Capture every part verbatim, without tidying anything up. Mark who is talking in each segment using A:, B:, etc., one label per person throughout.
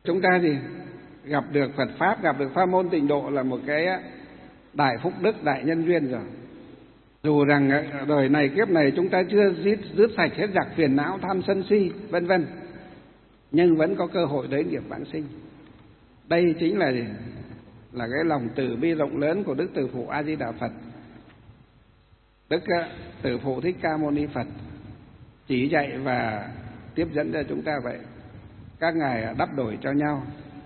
A: Chúng ta gì gặp được Phật Pháp, gặp được pháp môn tịnh độ là một cái đại phúc đức, đại nhân duyên rồi. Dù rằng đời này kiếp này chúng ta chưa dứt, dứt sạch hết giặc phiền não, tham sân si vân vân, nhưng vẫn có cơ hội đến nghiệp vãng sinh. Đây chính là gì? Là cái lòng từ bi rộng lớn của Đức Từ Phụ A Di Đà Phật. Đức Từ Phụ Thích Ca Mâu Ni Phật chỉ dạy và tiếp dẫn cho chúng ta vậy. Các ngài đắp đổi cho nhau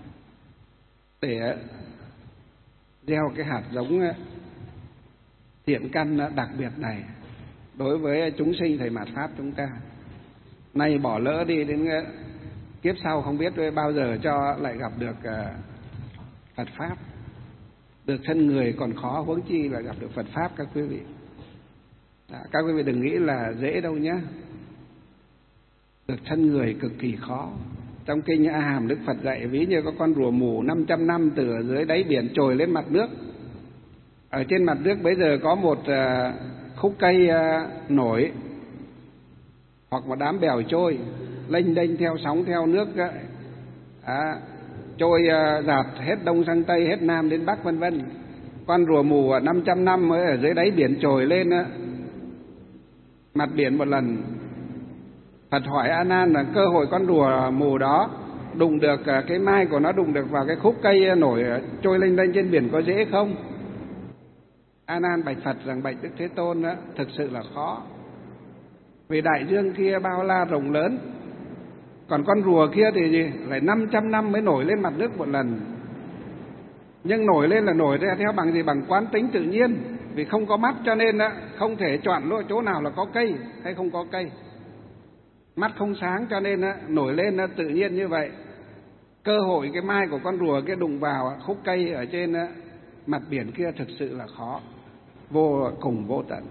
A: để gieo cái hạt giống thiện căn đặc biệt này đối với chúng sinh thầy mạt Pháp chúng ta. Nay bỏ lỡ đi, đến kiếp sau không biết bao giờ cho lại gặp được Phật Pháp. Được thân người còn khó, huống chi là gặp được Phật Pháp các quý vị. Đó, các quý vị đừng nghĩ là dễ đâu nhé. Được thân người cực kỳ khó. Trong kinh A Hàm Đức Phật dạy ví như có con rùa mù năm trăm năm từ ở dưới đáy biển trồi lên mặt nước. Ở trên mặt nước bây giờ có một uh, khúc cây uh, nổi hoặc một đám bèo trôi lênh đênh theo sóng theo nước uh, à, trôi uh, dạt hết đông sang tây, hết nam đến bắc vân vân. Con rùa mù năm trăm năm mới ở dưới đáy biển trồi lên uh, mặt biển một lần. Phật hỏi A Nan là cơ hội con rùa mù đó đụng được uh, cái mai của nó đụng được vào cái khúc cây nổi uh, trôi lênh đênh trên biển có dễ không? A Nan bạch Phật rằng bạch Đức Thế Tôn đó, thực sự là khó. Vì đại dương kia bao la rộng lớn, còn con rùa kia thì gì? Lại năm trăm năm mới nổi lên mặt nước một lần. Nhưng nổi lên là nổi ra theo bằng gì? Bằng quán tính tự nhiên. Vì không có mắt cho nên đó, không thể chọn lựa chỗ nào là có cây hay không có cây. Mắt không sáng cho nên đó, nổi lên đó, tự nhiên như vậy. Cơ hội cái mai của con rùa kia đụng vào khúc cây ở trên đó, mặt biển kia thực sự là khó, vô cùng vô tận.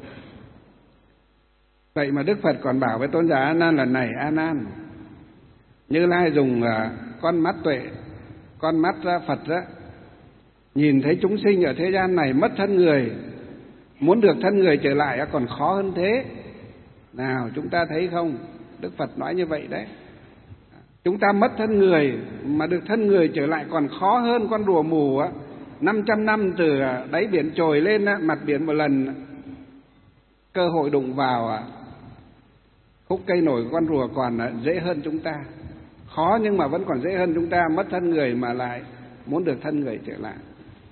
A: Vậy mà Đức Phật còn bảo với tôn giả A Nan là này A Nan, Như Lai dùng con mắt tuệ, con mắt Phật đó, nhìn thấy chúng sinh ở thế gian này mất thân người, muốn được thân người trở lại còn khó hơn thế. Nào chúng ta thấy không? Đức Phật nói như vậy đấy. Chúng ta mất thân người mà được thân người trở lại còn khó hơn con rùa mù á. Năm trăm năm từ đáy biển trồi lên mặt biển một lần, cơ hội đụng vào khúc cây nổi của con rùa còn dễ hơn chúng ta. Khó nhưng mà vẫn còn dễ hơn chúng ta, mất thân người mà lại muốn được thân người trở lại.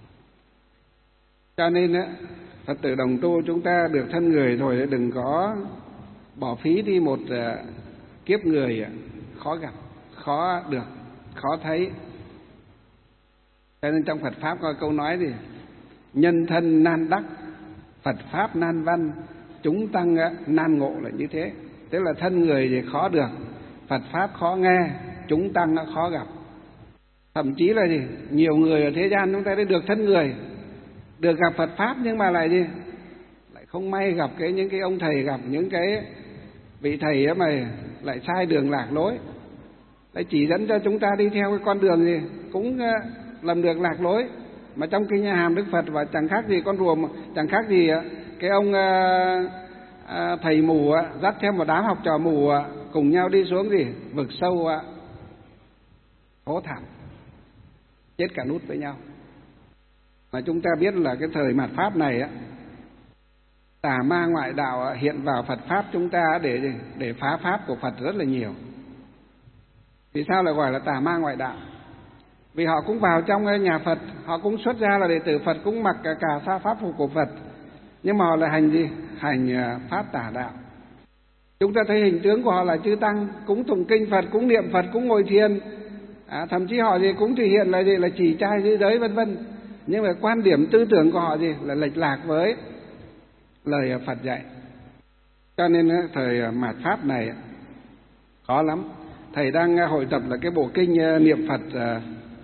A: Cho nên Phật tử đồng tu chúng ta được thân người rồi, đừng có bỏ phí đi một kiếp người khó gặp, khó được, khó thấy. Cho nên trong Phật Pháp có câu nói gì? Nhân thân nan đắc, Phật Pháp nan văn, chúng tăng nan ngộ là như thế. Tức là thân người thì khó được, Phật Pháp khó nghe, chúng tăng nó khó gặp. Thậm chí là gì? Nhiều người ở thế gian chúng ta đã được thân người, được gặp Phật Pháp nhưng mà lại gì? Lại không may gặp cái những cái ông thầy, gặp những cái vị thầy ấy mà lại sai đường lạc lối. Lại chỉ dẫn cho chúng ta đi theo cái con đường gì cũng làm được lạc lối. Mà trong kinh A Hàm Đức Phật và chẳng khác gì con rùa, chẳng khác gì cái ông thầy mù dắt theo một đám học trò mù cùng nhau đi xuống gì vực sâu hố thẳm, chết cả nút với nhau. Mà chúng ta biết là cái thời mạt Pháp này á, tà ma ngoại đạo hiện vào Phật Pháp chúng ta để để phá Pháp của Phật rất là nhiều. Vì sao lại gọi là tà ma ngoại đạo? Vì họ cũng vào trong nhà Phật, họ cũng xuất ra là đệ tử Phật, cũng mặc cả, cả sa pháp phục của Phật, nhưng mà họ lại hành gì? Hành pháp tà đạo. Chúng ta thấy hình tướng của họ là chư tăng, cũng tụng kinh Phật, cũng niệm Phật, cũng ngồi thiền, à, thậm chí họ gì cũng thể hiện là gì? Là chỉ trai giữ giới vân vân. Nhưng mà quan điểm tư tưởng của họ gì? Là lệch lạc với lời Phật dạy. Cho nên thời mạt Pháp này khó lắm. Thầy đang hội tập là cái bộ kinh niệm Phật à,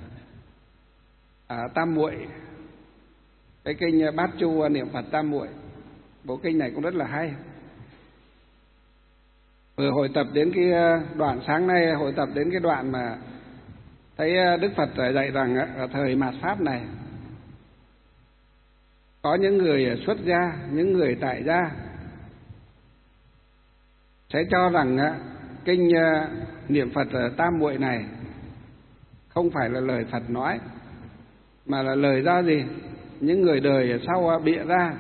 A: à, Tam Muội, cái kinh Bát Chu niệm Phật Tam Muội. Bộ kinh này cũng rất là hay. Vừa hội tập đến cái đoạn, sáng nay hội tập đến cái đoạn mà thấy Đức Phật dạy rằng ở thời mạt Pháp này có những người xuất gia, những người tại gia sẽ cho rằng kinh niệm Phật Tam Muội này không phải là lời Phật nói, mà là lời do gì? Những người đời ở sau bịa ra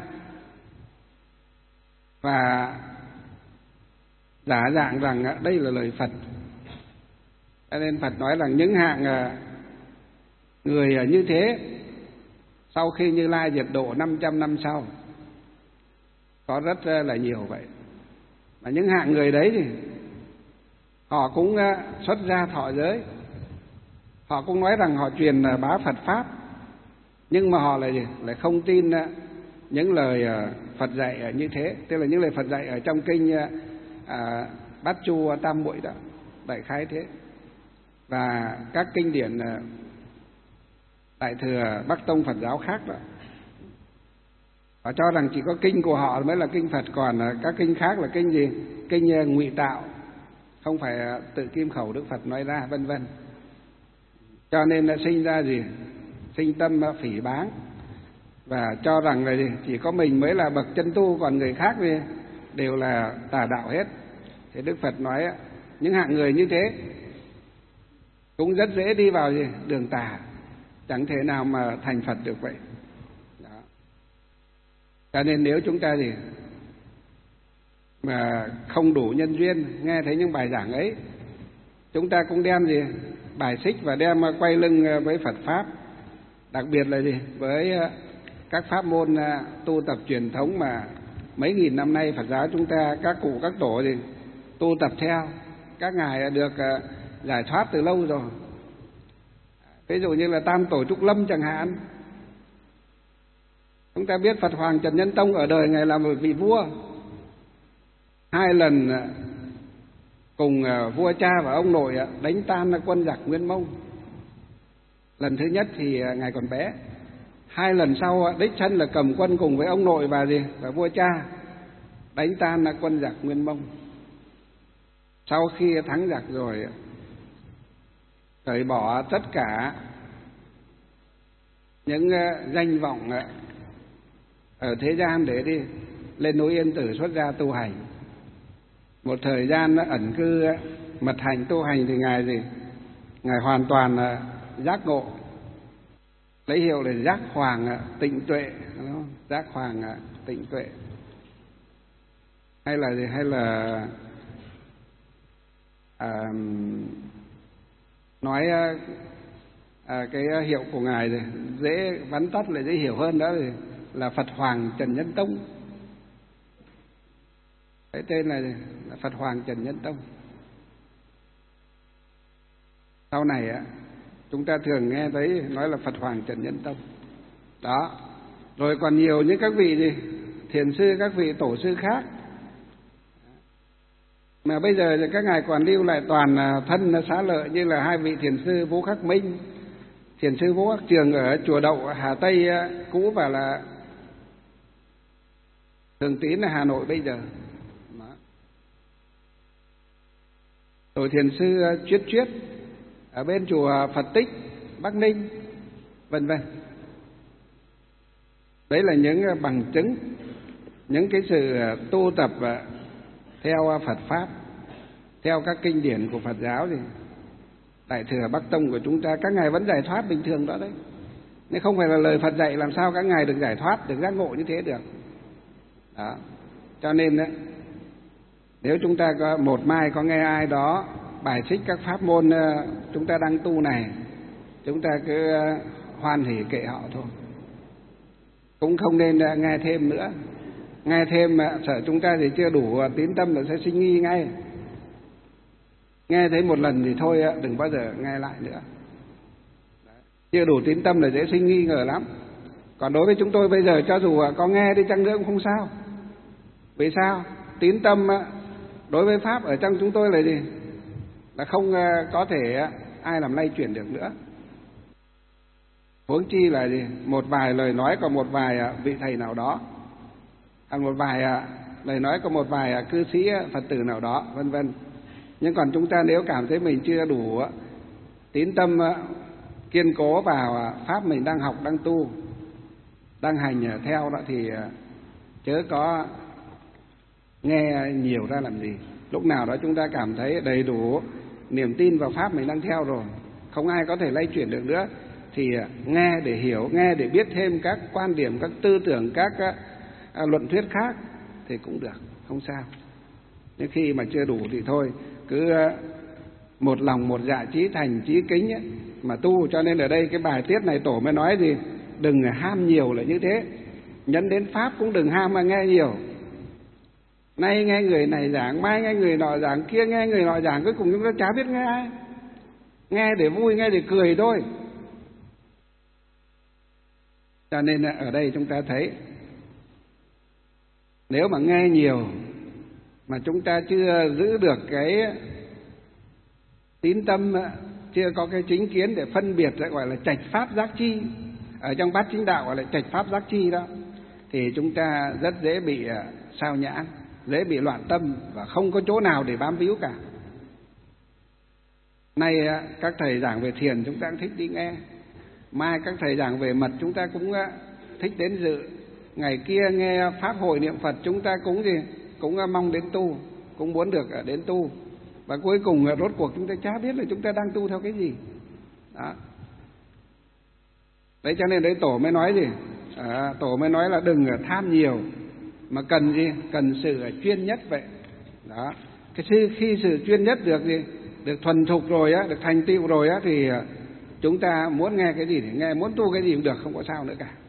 A: và giả dạng rằng đây là lời Phật. Cho nên Phật nói rằng những hạng người như thế sau khi Như Lai diệt độ năm trăm năm sau có rất là nhiều vậy. Mà những hạng người đấy thì họ cũng xuất gia thọ giới, họ cũng nói rằng họ truyền bá Phật pháp, nhưng mà họ lại gì? Lại không tin những lời Phật dạy như thế, tức là những lời Phật dạy ở trong kinh à, Bát Chu Tam Muội đó, đại khái thế. Và các kinh điển Đại thừa Bắc Tông Phật giáo khác đó, họ cho rằng chỉ có kinh của họ mới là kinh Phật, còn các kinh khác là kinh gì? Kinh ngụy tạo, không phải tự kim khẩu Đức Phật nói ra, vân vân. Cho nên đã sinh ra gì? Sinh tâm phỉ báng và cho rằng là gì? Chỉ có mình mới là bậc chân tu, còn người khác thì đều là tà đạo hết. Thì Đức Phật nói những hạng người như thế cũng rất dễ đi vào gì? Đường tà, chẳng thể nào mà thành Phật được vậy. Đó. Cho nên nếu chúng ta gì mà không đủ nhân duyên nghe thấy những bài giảng ấy, chúng ta cũng đem gì? Bài xích và đem quay lưng với Phật pháp, đặc biệt là gì? Với các pháp môn tu tập truyền thống mà mấy nghìn năm nay Phật giáo chúng ta, các cụ các tổ gì tu tập theo, các ngài được giải thoát từ lâu rồi. Ví dụ như là Tam Tổ Trúc Lâm chẳng hạn. Chúng ta biết Phật Hoàng Trần Nhân Tông ở đời ngài là một vị vua, hai lần cùng vua cha và ông nội đánh tan quân giặc Nguyên Mông. Lần thứ nhất thì ngài còn bé, hai lần sau đích thân là cầm quân cùng với ông nội và gì và vua cha đánh tan quân giặc Nguyên Mông. Sau khi thắng giặc rồi, cởi bỏ tất cả những danh vọng ở thế gian để đi lên núi Yên Tử xuất gia tu hành. Một thời gian ẩn cư mật hành tu hành thì ngài gì ngài hoàn toàn giác ngộ, lấy hiệu là giác hoàng tịnh tuệ, đúng không? Giác hoàng tịnh tuệ, hay là gì hay là à, nói à, cái hiệu của ngài thì dễ vắn tắt lại dễ hiểu hơn, đó thì là Phật Hoàng Trần Nhân Tông. Cái tên này là Phật Hoàng Trần Nhân Tông. Sau này á, chúng ta thường nghe thấy nói là Phật Hoàng Trần Nhân Tông. Đó. Rồi còn nhiều những các vị gì thiền sư, các vị tổ sư khác. Mà bây giờ thì các ngài còn lưu lại toàn thân xá lợi, như là hai vị thiền sư Vũ Khắc Minh, thiền sư Vũ Khắc Trường ở chùa Đậu Hà Tây cũ, và là Thường Tín ở Hà Nội bây giờ. Đó. Rồi thiền sư Chuyết Chuyết ở bên chùa Phật Tích Bắc Ninh, vân vân. Đấy là những bằng chứng, những cái sự tu tập theo Phật pháp, theo các kinh điển của Phật giáo thì Đại thừa Bắc Tông của chúng ta, các ngài vẫn giải thoát bình thường đó đấy. Nếu không phải là lời Phật dạy, làm sao các ngài được giải thoát, được giác ngộ như thế được. Đó. Cho nên đấy, nếu chúng ta có một mai có nghe ai đó bài xích các pháp môn chúng ta đang tu này, chúng ta cứ hoan hỉ kệ họ thôi, cũng không nên nghe thêm nữa. Nghe thêm mà sợ chúng ta thì chưa đủ tín tâm là sẽ sinh nghi ngay. Nghe thấy một lần thì thôi, đừng bao giờ nghe lại nữa. Chưa đủ tín tâm là dễ sinh nghi ngờ lắm. Còn đối với chúng tôi bây giờ, cho dù có nghe đi chăng nữa cũng không sao. Vì sao? Tín tâm đối với pháp ở trong chúng tôi là gì? Là không có thể ai làm lay chuyển được nữa. Huống chi là gì? Một vài lời nói của một vài vị thầy nào đó, hay một vài lời nói của một vài cư sĩ Phật tử nào đó, vân vân. Nhưng còn chúng ta nếu cảm thấy mình chưa đủ tín tâm kiên cố vào pháp mình đang học, đang tu, đang hành theo đó, thì chớ có nghe nhiều ra làm gì. Lúc nào đó chúng ta cảm thấy đầy đủ niềm tin vào pháp mình đang theo rồi, không ai có thể lay chuyển được nữa. Thì nghe để hiểu, nghe để biết thêm các quan điểm, các tư tưởng, các à, luận thuyết khác thì cũng được, không sao. Nhưng khi mà chưa đủ thì thôi, cứ một lòng một dạ chí thành chí kính ấy, mà tu. Cho nên ở đây cái bài tiết này Tổ mới nói gì? Đừng ham nhiều là như thế. Nhấn đến Pháp cũng đừng ham mà nghe nhiều. Nay nghe người này giảng, mai nghe người nọ giảng, kia nghe người nọ giảng, cuối cùng chúng ta chả biết nghe ai. Nghe để vui, nghe để cười thôi. Cho nên ở đây chúng ta thấy, nếu mà nghe nhiều mà chúng ta chưa giữ được cái tín tâm, chưa có cái chính kiến để phân biệt, gọi là trạch pháp giác chi, ở trong bát chính đạo gọi là trạch pháp giác chi đó, thì chúng ta rất dễ bị sao nhãng, dễ bị loạn tâm và không có chỗ nào để bám víu cả. Nay các thầy giảng về thiền chúng ta cũng thích đi nghe, mai các thầy giảng về mật chúng ta cũng thích đến dự, ngày kia nghe pháp hội niệm Phật chúng ta cũng gì cũng mong đến tu, cũng muốn được đến tu, và cuối cùng rốt cuộc chúng ta chả biết là chúng ta đang tu theo cái gì đó. Đấy, cho nên đấy Tổ mới nói gì à, Tổ mới nói là đừng tham nhiều, mà cần gì cần sự chuyên nhất vậy đó. Cái khi, khi sự chuyên nhất được gì được thuần thục rồi á, được thành tựu rồi á, thì chúng ta muốn nghe cái gì thì nghe, muốn tu cái gì cũng được, không có sao nữa cả.